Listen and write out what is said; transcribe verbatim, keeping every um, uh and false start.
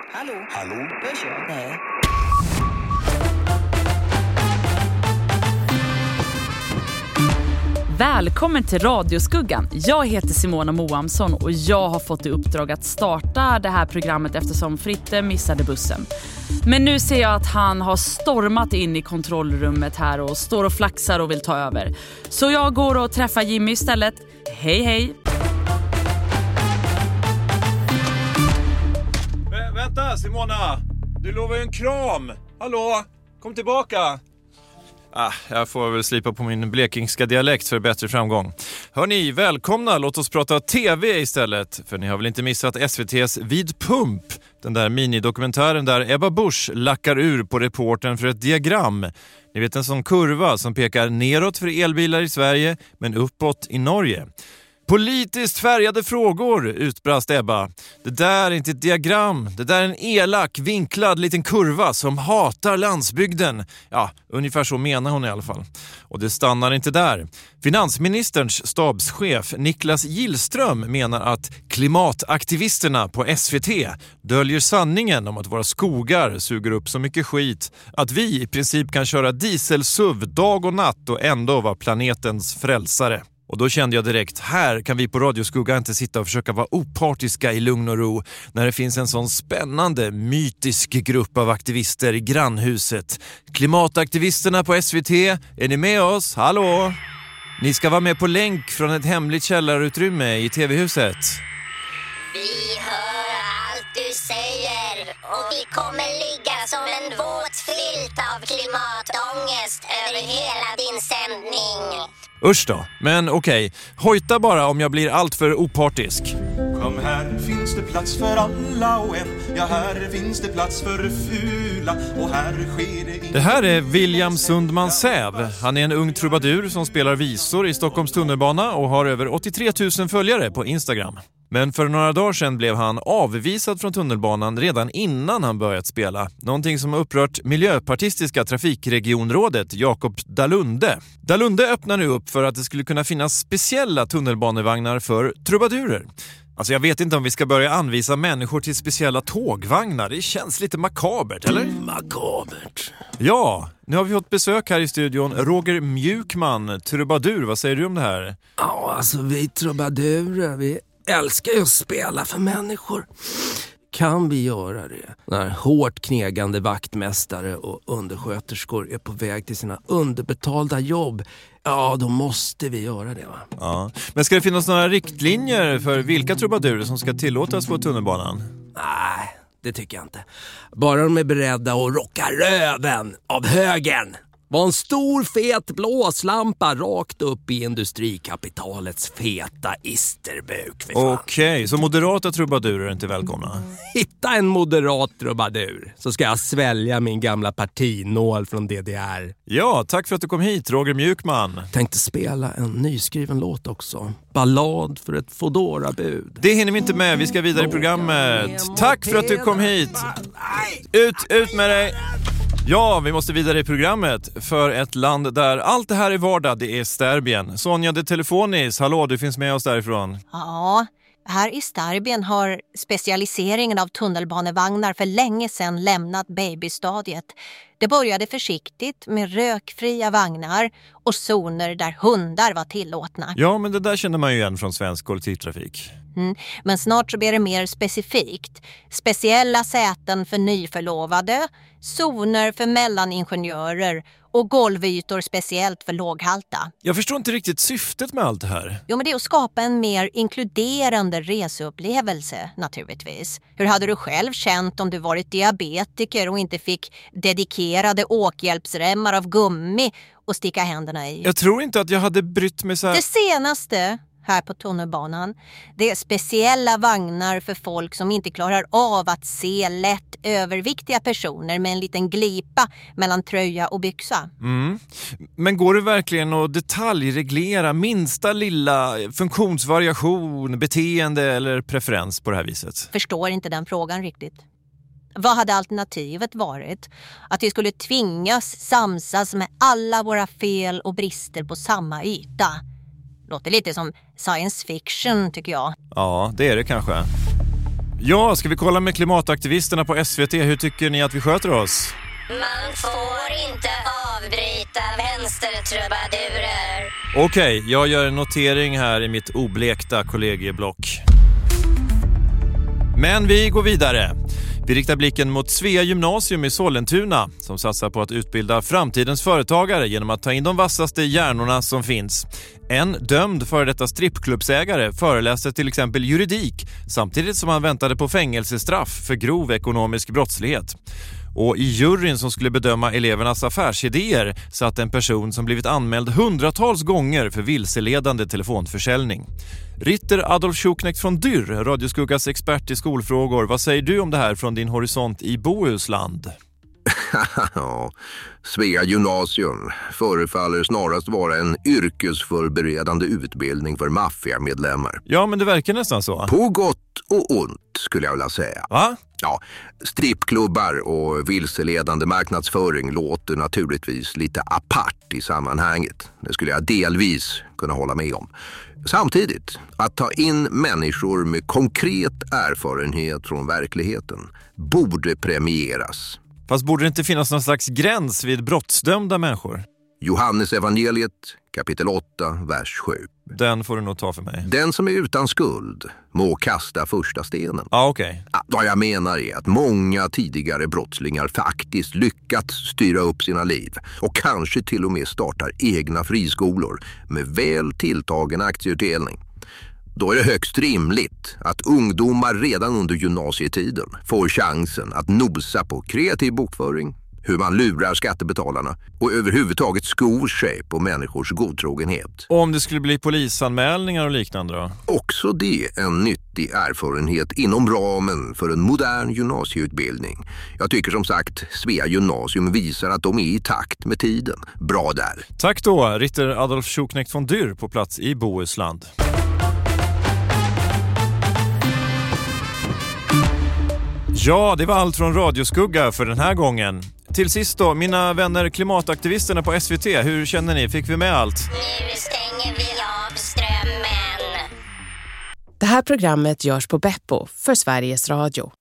Hallå? Hallå? Hörs jag? Nej. Välkommen till Radioskuggan. Jag heter Simona Moamsson och jag har fått i uppdrag att starta det här programmet eftersom Fritte missade bussen. Men nu ser jag att han har stormat in i kontrollrummet här och står och flaxar och vill ta över. Så jag går och träffar Jimmy istället. Hej hej! Vä- vänta Simona, du lovar ju en kram. Hallå, kom tillbaka. Ah, jag får väl slipa på min blekingska dialekt för bättre framgång. Hörni, välkomna, låt oss prata tv istället. För ni har väl inte missat S V T:s Vid Pump. Den där minidokumentären där Ebba Busch lackar ur på reportern för ett diagram. Ni vet en sån kurva som pekar neråt för elbilar i Sverige men uppåt i Norge. Politiskt färgade frågor, utbrast Ebba. Det där är inte ett diagram. Det där är en elak, vinklad liten kurva som hatar landsbygden. Ja, ungefär så menar hon i alla fall. Och det stannar inte där. Finansministerns stabschef Niklas Gillström menar att klimataktivisterna på S V T döljer sanningen om att våra skogar suger upp så mycket skit att vi i princip kan köra dieselsuv dag och natt och ändå vara planetens frälsare. Och då kände jag direkt, här kan vi på Radioskugga inte sitta och försöka vara opartiska i lugn och ro när det finns en sån spännande, mytisk grupp av aktivister i grannhuset. Klimataktivisterna på S V T, är ni med oss? Hallå? Ni ska vara med på länk från ett hemligt källarutrymme i tv-huset. Vi hör allt du säger och vi kommer ligga som en våt filt av klimatångest över hela din sändning. Usch då, men okej. Hojta bara om jag blir allt för opartisk. Kom här finns det plats för alla och en. Ja, här finns det plats för fula och här sker det inte. Det här är William Sundman Säv. Han är en ung trubadur som spelar visor i Stockholms tunnelbana och har över åttiotre tusen följare på Instagram. Men för några dagar sedan blev han avvisad från tunnelbanan redan innan han börjat spela. Någonting som har upprört miljöpartistiska trafikregionrådet Jakob Dalunde. Dalunde öppnar nu upp för att det skulle kunna finnas speciella tunnelbanevagnar för trubadurer. Alltså jag vet inte om vi ska börja anvisa människor till speciella tågvagnar. Det känns lite makabert, eller? Makabert. Ja, nu har vi fått besök här i studion. Roger Mjukman, trubadur. Vad säger du om det här? Ja, alltså vi trubadurer, vi älskar ju att spela för människor. Kan vi göra det? När hårt knegande vaktmästare och undersköterskor är på väg till sina underbetalda jobb, ja, då måste vi göra det, va? Ja. Men ska det finnas några riktlinjer för vilka trubadurer som ska tillåtas på tunnelbanan? Nej, det tycker jag inte. Bara de är beredda att rocka röven av högern. Var en stor fet blåslampa rakt upp i industrikapitalets feta isterbuk. Okej, okay, så moderata trubadurer är inte välkomna? Hitta en moderat trubadur så ska jag svälja min gamla partinål från D D R. Ja, tack för att du kom hit, Roger Mjukman. Tänkte spela en nyskriven låt också. Ballad för ett Fodora-bud. Det hinner vi inte med, vi ska vidare i programmet. Tack för att du kom hit. Ut, ut med dig. Ja, vi måste vidare i programmet för ett land där allt det här är vardag, det är Serbien. Sonja de Telefonis, hallå, du finns med oss därifrån. Ja, här i Serbien har specialiseringen av tunnelbanevagnar för länge sedan lämnat babystadiet. Det började försiktigt med rökfria vagnar och zoner där hundar var tillåtna. Ja, men det där känner man ju igen från svensk kollektivtrafik. Mm, men snart så blir det mer specifikt. Speciella säten för nyförlovade, zoner för mellaningenjörer och golvytor speciellt för låghalta. Jag förstår inte riktigt syftet med allt det här. Jo, men det är att skapa en mer inkluderande reseupplevelse naturligtvis. Hur hade du själv känt om du varit diabetiker och inte fick dedikerade åkhjälpsremmar av gummi och sticka händerna i? Jag tror inte att jag hade brytt mig så här. Det senaste här på tunnelbanan, det är speciella vagnar för folk som inte klarar av att se lätt överviktiga personer med en liten glipa mellan tröja och byxa. Mm. Men går det verkligen att detaljreglera minsta lilla funktionsvariation, beteende eller preferens på det här viset? Förstår inte den frågan riktigt. Vad hade alternativet varit? Att vi skulle tvingas samsas med alla våra fel och brister på samma yta. Låter lite som science fiction tycker jag. Ja, det är det kanske. Ja, ska vi kolla med klimataktivisterna på S V T? Hur tycker ni att vi sköter oss? Man får inte avbryta vänstertrubadurer. Okej, okay, jag gör en notering här i mitt oblekta kollegieblock. Men vi går vidare. Vi riktar blicken mot Svea gymnasium i Sollentuna som satsar på att utbilda framtidens företagare genom att ta in de vassaste hjärnorna som finns. En dömd före detta strippklubbsägare föreläste till exempel juridik samtidigt som han väntade på fängelsestraff för grov ekonomisk brottslighet. Och i juryn som skulle bedöma elevernas affärsidéer satt en person som blivit anmäld hundratals gånger för vilseledande telefonförsäljning. Ritter Adolf Schuknecht från Dyr, Radioskuggas expert i skolfrågor. Vad säger du om det här från din horisont i Bohuslän? Ja, Svea gymnasium förefaller snarast vara en yrkesförberedande utbildning för maffiamedlemmar. Ja, men det verkar nästan så. På gott och ont skulle jag vilja säga. Va? Ja, strippklubbar och vilseledande marknadsföring låter naturligtvis lite apart i sammanhanget. Det skulle jag delvis kunna hålla med om. Samtidigt, att ta in människor med konkret erfarenhet från verkligheten borde premieras. Fast borde det inte finnas någon slags gräns vid brottsdömda människor? Johannes evangeliet, kapitel åtta, vers sju. Den får du nog ta för mig. Den som är utan skuld må kasta första stenen. Ja, okej. Okay. Ja, vad jag menar är att många tidigare brottslingar faktiskt lyckats styra upp sina liv och kanske till och med startar egna friskolor med väl tilltagen aktieutdelning. Då är det högst rimligt att ungdomar redan under gymnasietiden får chansen att nosa på kreativ bokföring, hur man lurar skattebetalarna och överhuvudtaget skor sig på människors godtrogenhet. Och om det skulle bli polisanmälningar och liknande då? Också det en nyttig erfarenhet inom ramen för en modern gymnasieutbildning. Jag tycker som sagt Svea gymnasium visar att de är i takt med tiden. Bra där. Tack då, Ritter Adolf Schuknecht från Dyr på plats i Bohuslän. Ja, det var allt från Radioskugga för den här gången. Till sist då, mina vänner klimataktivisterna på S V T, hur känner ni? Fick vi med allt? Nu stänger vi av strömmen. Det här programmet görs på Beppo för Sveriges Radio.